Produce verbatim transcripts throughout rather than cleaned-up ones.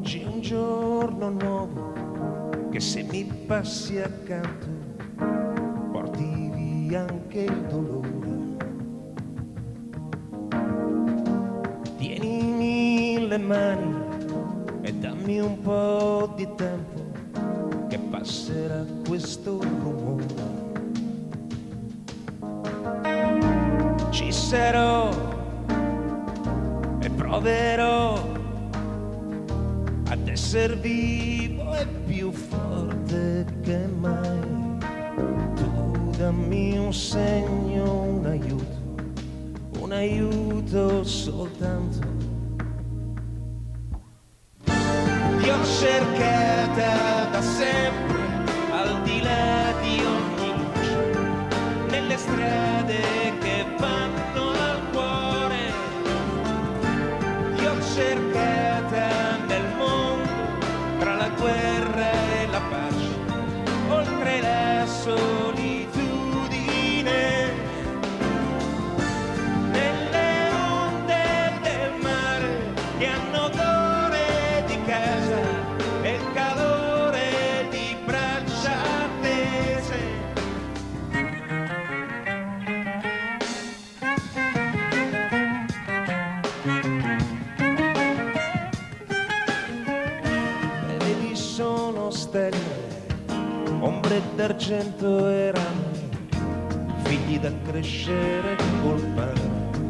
Oggi è un giorno nuovo che se mi passi accanto porti via anche il dolore. Tienimi le mani e dammi un po' di tempo che passerà questo rumore. Ci sarò e proverò ad essere vivo e più forte che mai. Tu dammi un segno, un aiuto, un aiuto soltanto. Ti ho cercata da sempre, al di là di ogni luce, nelle strade che vanno al cuore. Ti ho cercata nel mondo, tra la guerra e la pace, oltre la solitudine, nelle onde del mare che hanno odore di casa e il calore di braccia tese. E vedi, sono stelle, ombre d'argento e rame, figli da crescere col pane.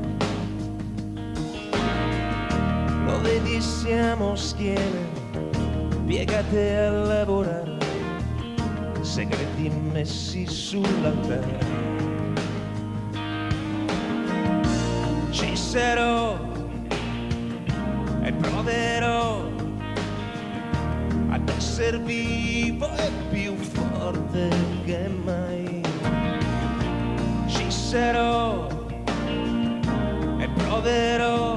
Lo vedi, siamo schiene piegate a lavorare, segreti messi sull'altare. Ci sarò e proverò ad essere vivo e più forte che mai. Ci sarò e proverò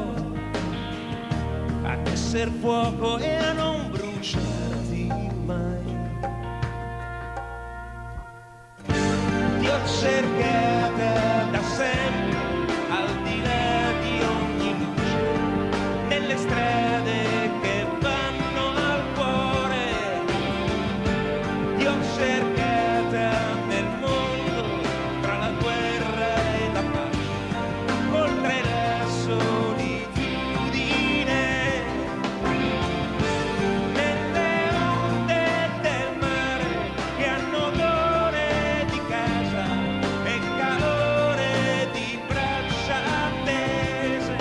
ad essere fuoco e a non bruciarti mai. Ti ho cercata da sempre, al di là di ogni luce, nelle strade che vanno al cuore. Ti ho cercata nel mondo, tra la guerra e la pace, oltre la solitudine, nelle onde del mare che hanno odore di casa e calore di braccia tese.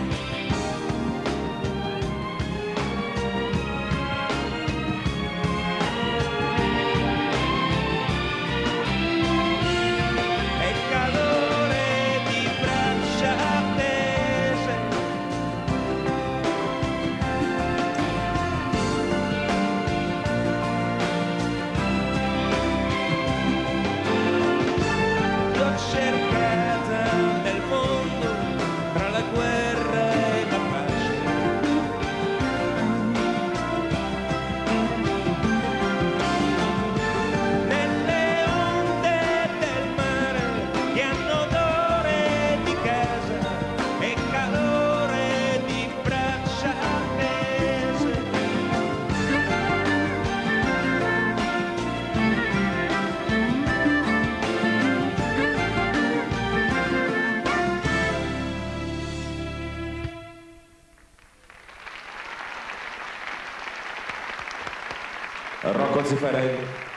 E calore di braccia tese. Ti ho cercata nel mondo, tra la guerra e la pace, nelle onde del mare che hanno odore di casa e calore di braccia tese. Rocco Zeffirelli.